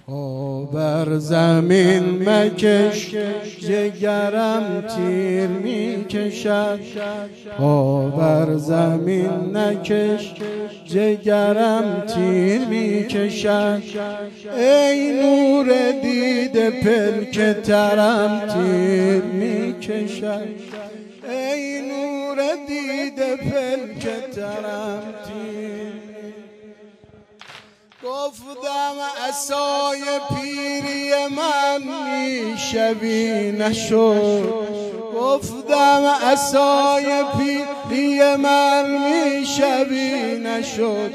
پا بر زمین مکش جگرم تیر می کشد، پا بر زمین نکش جگرم تیر می کشد. ای نور دیده پلک ترم تیر می کشد، ای نور دیده پلک ترم تیر. گفتم عصای پیری من میشوی نشد، گفتم عصای پیری من میشوی نشد.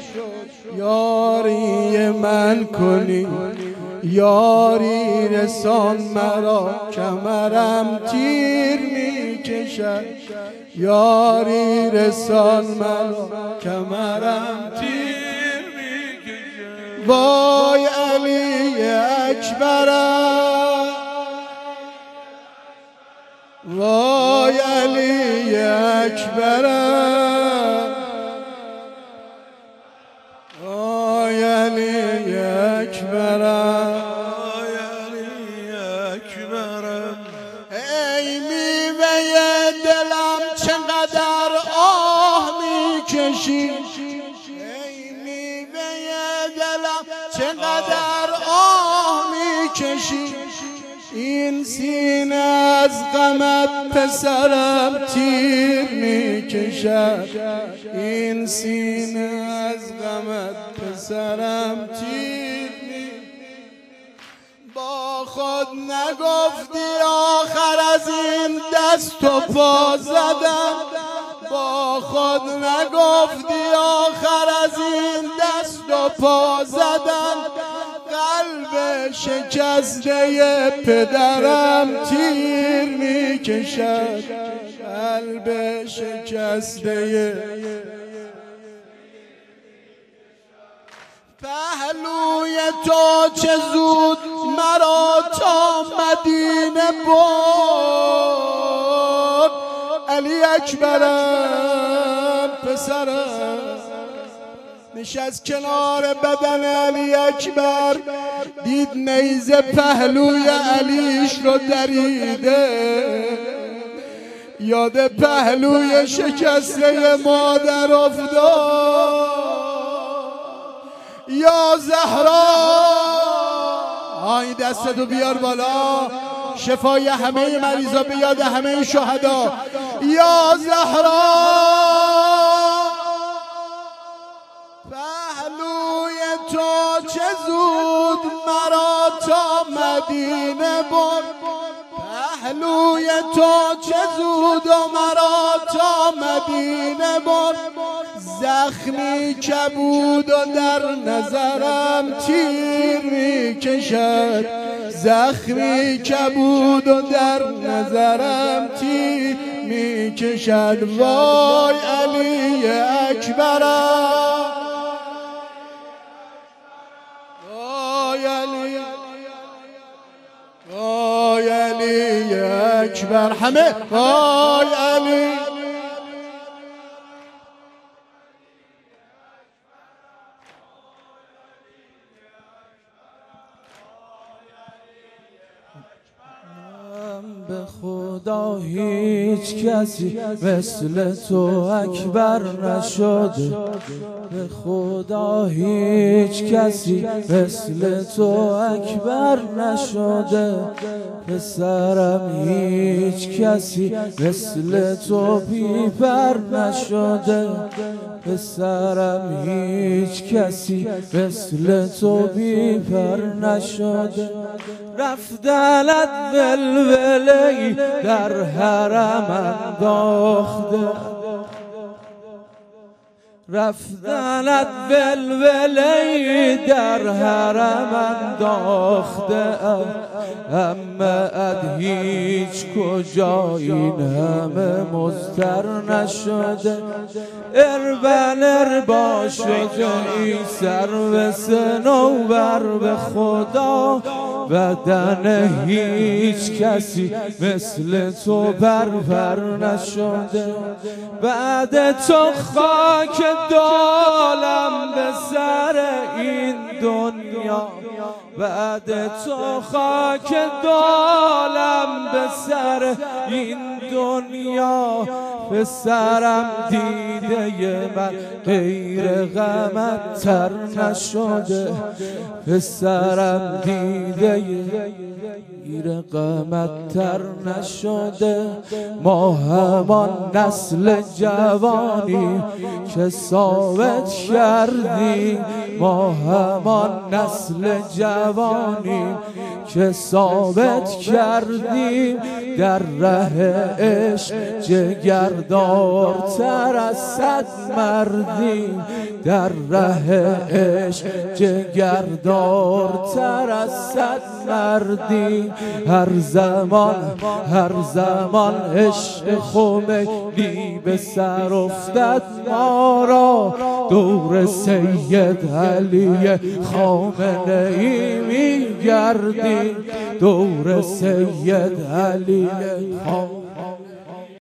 یاری من کنی یاری رسان مرا، کمرم تیر میکشد. یاری رسان مرا، کمرم تیر. وای علی اکبرم، وای علی اکبرم، وای علی اکبرم، وای علی اکبرم. ای میوه دلم چقدر آه میکشی، چقدر آه میکشی. این سینه از غمت پسرم تیر میکشد، این سینه از غمت پسرم تیر میکشد. با خود نگفتی آخر از این دست و پا زدم، با خود نگفتی آخر از این دست و پا زدن. قلب شکسته پدرم تیر میکشد، قلب شکسته. پهلوی تو چه زود مرا تا مدینه برد. علی اکبرم پسرم نشست کنار بدن علی اکبر، دید نیزه پهلوی علیش رو دریده. یاد پهلوی شکسته مادر افتاد. یا زهرا، این دستتو بیار بالا، شفای همه مریضا به یاد همه شهدا. یا زهرا، پهلوی تو چه زود مرا تا مدینه برد، پهلوی تو چه زود مرا تا مدینه برد. زخمی کبود و در نظرم تیر میکشد، زخمی کبود و در نظرم تیر میکشد. وای علی اکبرم، وای علی، وای علی اکبر. همه وای علی. به خدا هیچ کسی مثل تو اکبر نشده، به خدا هیچ کسی مثل تو اکبر نشده. پسرم هیچ کسی مثل تو بی‌بر نشده، پسرم هیچ کسی مثل تو بی‌بر نشده. رفتنت ولولی در حرم انداخته، رفتنت ولولی در حرم انداخته. امت هیچ کجا این همه مضطر نشده. اربن اربا شده ای سرو صنوبر، به خدا بدن هیچ کسی مثل تو بربر نشده. بعد تو خاک دالم به سر این دنیا، بعد تو خاک دالم به سر این دنیا. به سرم دیده من غیر غمت تر نشده، به سرم دیده غیر غمت تر نشده. ما همان نسل جوانی که ثابت کردیم، ما همان نسل جوانی که ثابت کردیم. در ره عشق جگردارتر از صد مردیم، در ره عشق جگردارتر از صد مردیم. هر زمان عشق خمینی به سر افتد ما را، دور سید علی خامنه ای میگردیم، دور سید علی خامنه